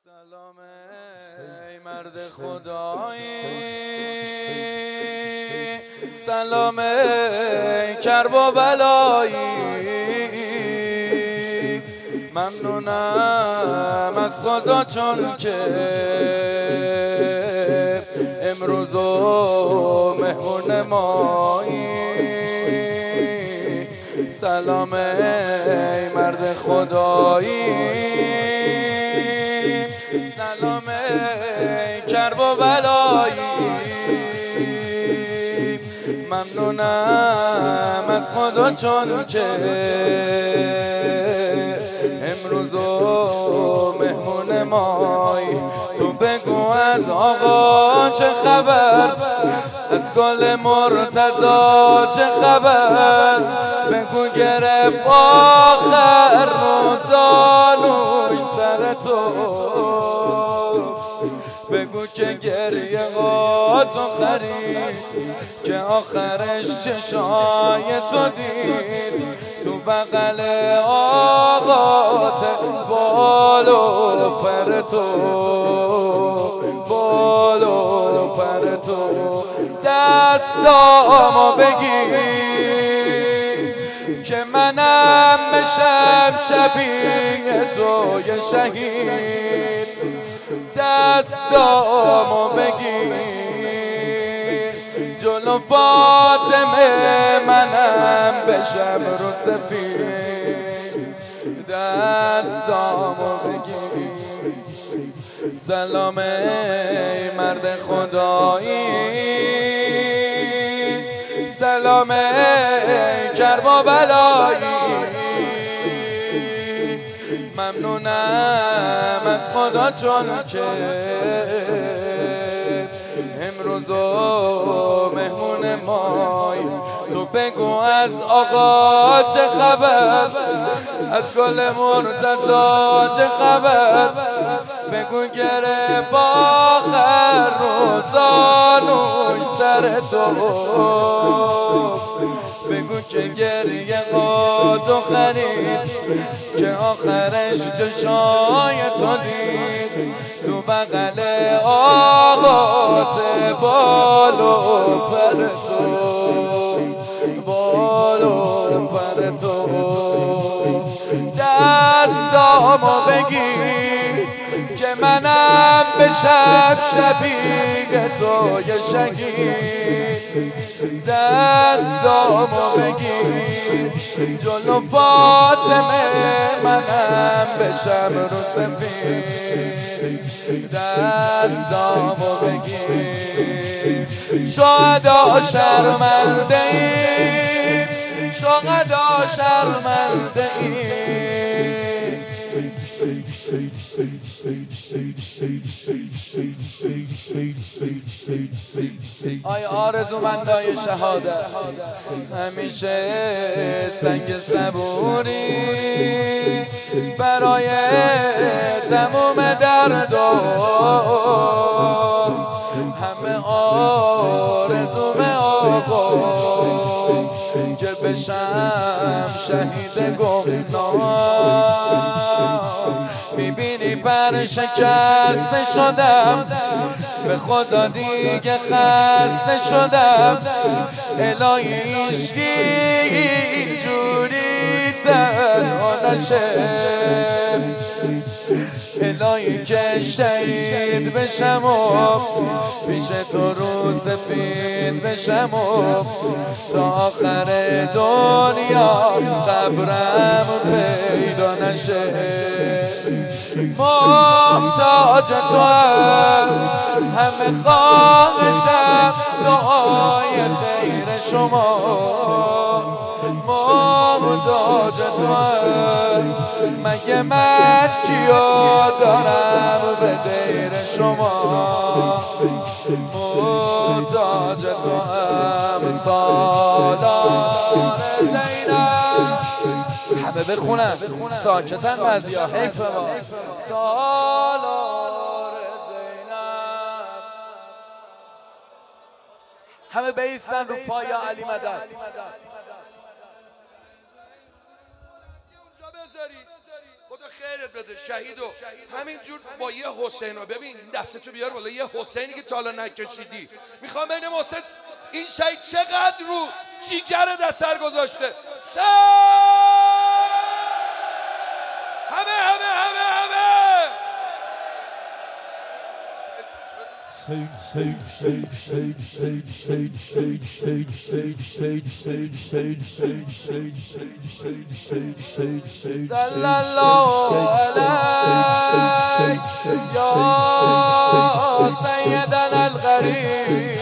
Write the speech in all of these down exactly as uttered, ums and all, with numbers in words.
سلام ای مرد خدایی، سلام ای کرب و بلایی، ممنونم از خدا چون که امروز و مهمون مایی. سلام ای مرد خدایی، سلام ای کرب و بلایی، ممنونم از خدا چون که امروز و مهمون مایی. تو بگو از آقا چه خبر، از گل مرتضی چه خبر، بگو گرفت آخر روزانوش سر تو، بگو که گریه تو خرید که آخرش چشای تو دید، تو بغل آقات بال و پر تو، بال و پر تو. دستامو بگیر که منم بشم شبیه تو یه شهید، دستامو بگیر جلو فاطمه منم بشم رو سفید، دستامو بگیر. سلام ای مرد خدایی، سلام ای کرب و بلایی، ممنونم از خدا چون که امروز و مهمون مایی. تو بگو از آقا چه خبر، از گل مرتضی چه خبر، بگو گرفت آخر روزانوش سر تو، بگو که گریه تو خرید که آخرش چشای تو دید، تو بغل آقات بال و پر تو، بال و پر تو. دستامو بگیر که منم بشم شبیه تو یه شهید، دستامو بگیر جلو فاطمه منم بشم رو سفید، دستامو بگیر. شهدا شرمنده ایم، شهدا شرمنده ایم، آی آرزومندای شهادت، همیشه سنگ صبوری برای تموم دردا، همه آرزوم آقا که بشم شهید گمنام. میبینی پر شکسته شدم، به خدا دیگه خسته شدم، الهی عشقی اینجوری تنها نشه، الهی که شهید بشم و پیش تو رو سفید بشم و تا آخر دنیا قبرم پیدا نشه. محتاج تو هم، همه خواهشم دعای خیر شما، محتاج تو هم، مگه من کیا دارم به غیر شما، محتاج تو هم. سالار زینب، همه بخونن ساکتن بعضیا، حیف ما. سالار زینب، همه بیستن رو پای علی مدد. خدا خیرت بده شهیدو. همینجور با یه حسین رو ببین، دستتو بیار بالا، یه حسینی که تا حالا نکشیدی. میخوام ببینم حسین این شهید چقدر رو جیگر اثر گذاشته. سر همه همه همه همه صلی الله علیک یا سیدنا الغریب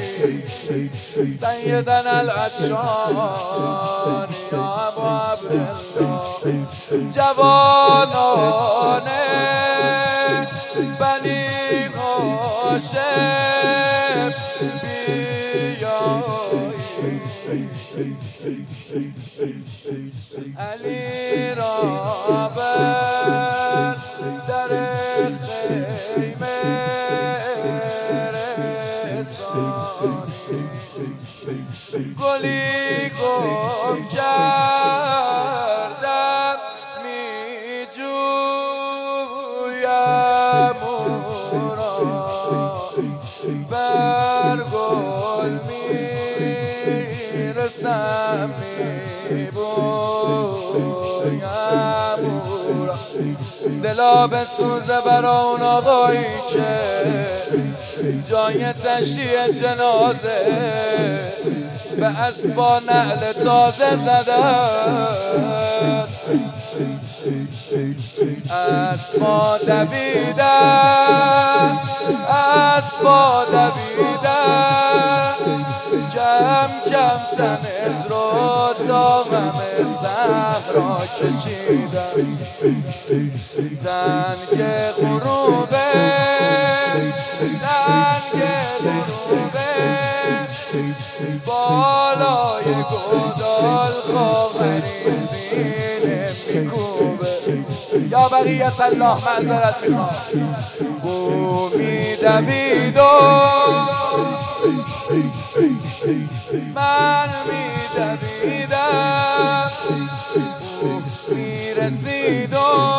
سیدنا العطشان یا ابو عبدالله جوانان بنی هاشم بیایی علی را بر در خیمه رسانی گلی گم کردم می جویم او را بر گل می رسم می بویم او را دلا بسوزه برا اون آقایی که جای تشییع جنازه به اسبا نعل تازه زدن اسبا دویدن اسبا دویدن کم کم تنت رو تا غم صحرا کشیدن تنگ غروبه تنگ غروبه بالای گودال خواهری سینه میکوبه یا بقیت الله معذرت میخوام بو میدوید و من میدویدم بو میرسید و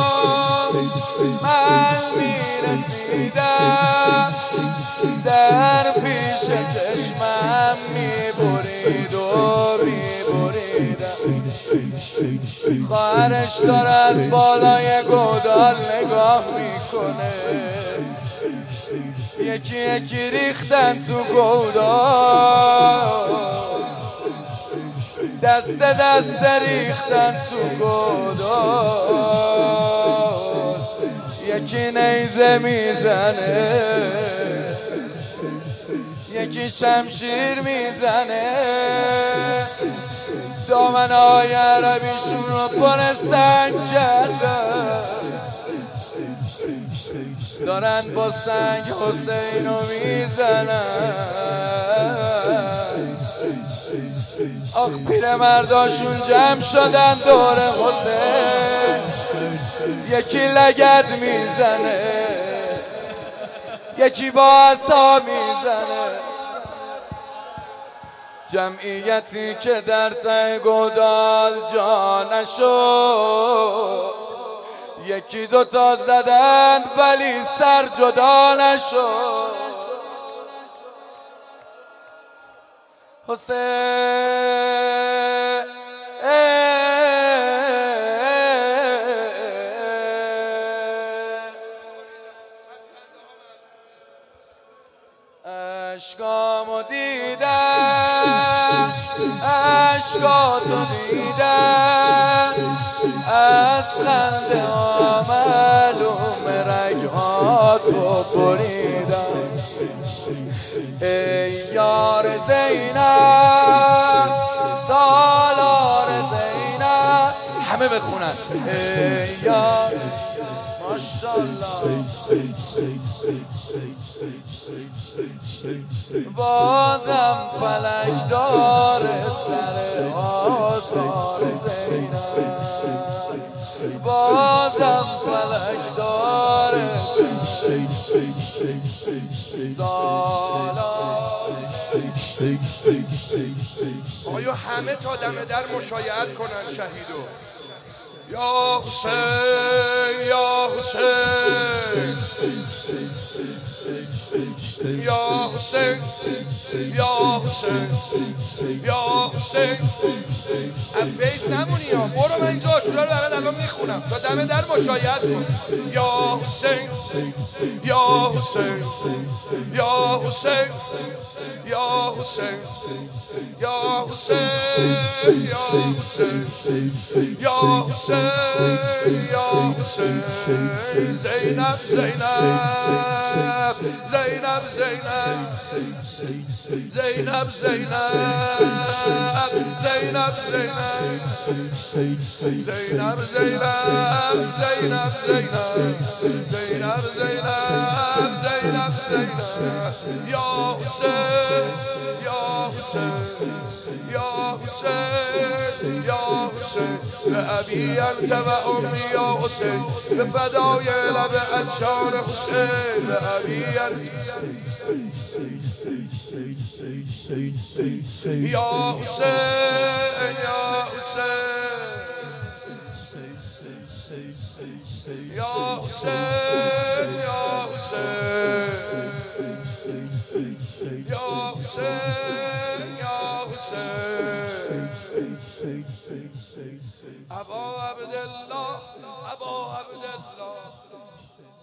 من میرسیدم در پیش چشمم میبرید و میبریدم خواهرش داره از بالای گودال نگاه میکنه یکی یکی ریختن تو گودال دست دست ریختن تو گودال یکی نیزه میزنه یکی شمشیر میزنه دامنهای عربیشون رو پر سنگ کردن دارن با سنگ حسین رو میزنن آخ پیر مرداشون جمع شدن دور حسین یکی لگد میزنه یکی با عصا میزنه جمعیتی که در ته گودال جا نشد یکی دوتا زدند ولی سر جدا نشد حسین اشکامو دیدم اشکاتو دیدم از خنده ها معلوم رگهاتو بریدم ای یار زینب سالار زینب همه بخونن ای یار ماشاءالله بازم فلک داره سر آزار زینب بازم فلک داره سالار آیا همه تا دم در مشایعت کنن شهیدو یا حسین یا حسین یا حسین یا حسین یا حسین افیز نمونی ها برو من اینجا آشورا رو برات الان میخونم تا دم در مشاهد کن یا حسین یا حسین یا حسین یا حسین یا حسین یا حسین یا حسین یا حسین زینب زینب زینب زینب زینب زینب زینب زینب زینب زینب زینب زینب زینب زینب زینب زینب یا حسین یا حسین یا حسین یا حسین لأبي أنت وأمي يا حسين بفداي لب أنشان حسين لأبي أنت يا حسين يا حسين يا حسين يا حسين يا حسين يا حسين أبا عبد الله أبا عبد الله